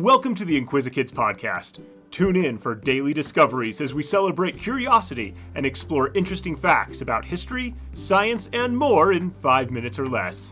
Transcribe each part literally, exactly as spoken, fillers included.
Welcome to the Inquisikids podcast. Tune in for daily discoveries as we celebrate curiosity and explore interesting facts about history, science, and more in five minutes or less.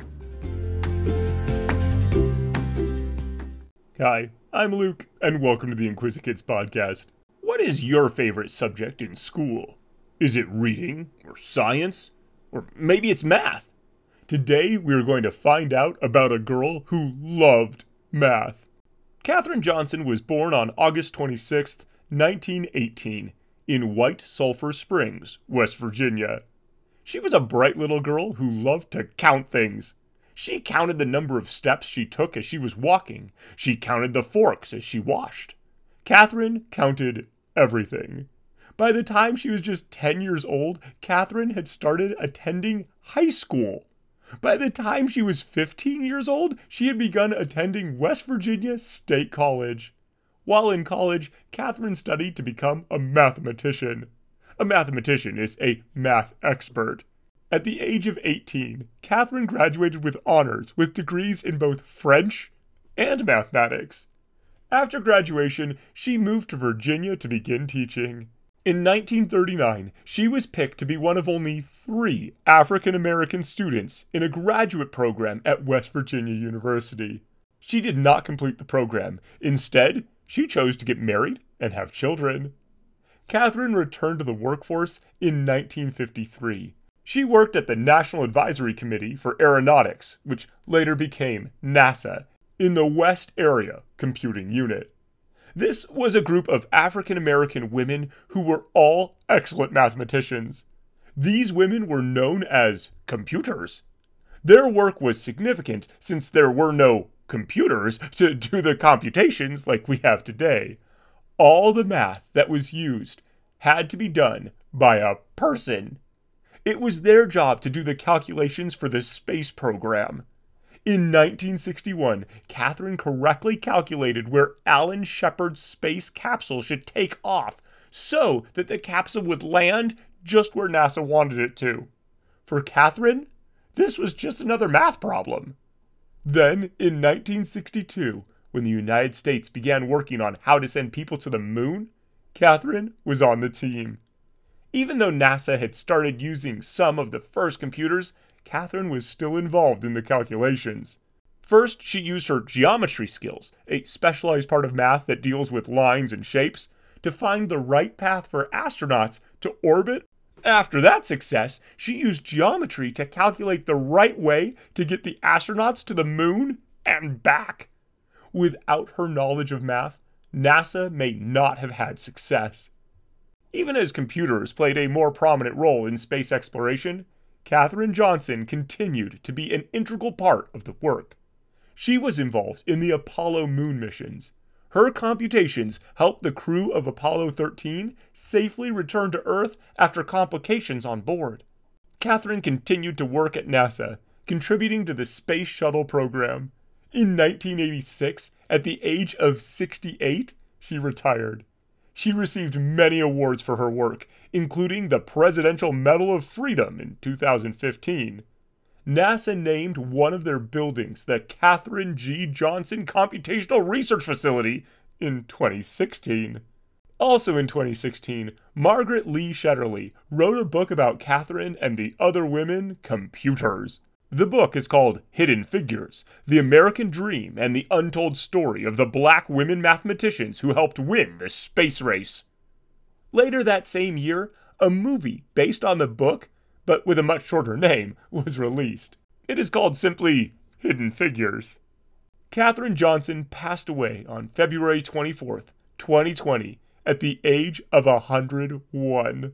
Hi, I'm Luke, and welcome to the Inquisikids podcast. What is your favorite subject in school? Is it reading, or science, or maybe it's math? Today we are going to find out about a girl who loved math. Katherine Johnson was born on August twenty-sixth, nineteen eighteen, in White Sulphur Springs, West Virginia. She was a bright little girl who loved to count things. She counted the number of steps she took as she was walking. She counted the forks as she washed. Katherine counted everything. By the time she was just ten years old, Katherine had started attending high school. By the time she was fifteen years old, she had begun attending West Virginia State College. While in college, Katherine studied to become a mathematician. A mathematician is a math expert. At the age of eighteen, Katherine graduated with honors with degrees in both French and mathematics. After graduation, she moved to Virginia to begin teaching. In nineteen thirty-nine, she was picked to be one of only three African-American students in a graduate program at West Virginia University. She did not complete the program. Instead, she chose to get married and have children. Katherine returned to the workforce in nineteen fifty-three. She worked at the National Advisory Committee for Aeronautics, which later became NASA, in the West Area Computing Unit. This was a group of African-American women who were all excellent mathematicians. These women were known as computers. Their work was significant since there were no computers to do the computations like we have today. All the math that was used had to be done by a person. It was their job to do the calculations for the space program. In nineteen sixty-one, Katherine correctly calculated where Alan Shepard's space capsule should take off so that the capsule would land just where NASA wanted it to. For Katherine, this was just another math problem. Then, in nineteen sixty-two, when the United States began working on how to send people to the moon, Katherine was on the team. Even though NASA had started using some of the first computers, Katherine was still involved in the calculations. First, she used her geometry skills, a specialized part of math that deals with lines and shapes, to find the right path for astronauts to orbit. After that success, she used geometry to calculate the right way to get the astronauts to the moon and back. Without her knowledge of math, NASA may not have had success. Even as computers played a more prominent role in space exploration, Katherine Johnson continued to be an integral part of the work. She was involved in the Apollo moon missions. Her computations helped the crew of Apollo thirteen safely return to Earth after complications on board. Katherine continued to work at NASA, contributing to the Space Shuttle program. In nineteen eighty-six, at the age of sixty-eight, she retired. She received many awards for her work, including the Presidential Medal of Freedom in two thousand fifteen. NASA named one of their buildings the Katherine G. Johnson Computational Research Facility in twenty sixteen. Also in twenty sixteen, Margaret Lee Shetterly wrote a book about Katherine and the other women computers. The book is called Hidden Figures: The American Dream and the Untold Story of the Black Women Mathematicians Who Helped Win the Space Race. Later that same year, a movie based on the book, but with a much shorter name, was released. It is called simply Hidden Figures. Katherine Johnson passed away on February twenty-fourth, twenty twenty, at the age of one hundred one.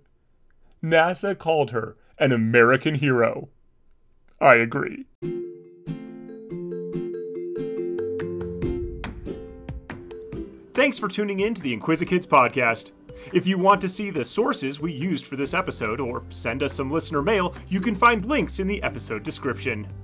NASA called her an American hero. I agree. Thanks for tuning in to the Inquisikids podcast. If you want to see the sources we used for this episode or send us some listener mail, you can find links in the episode description.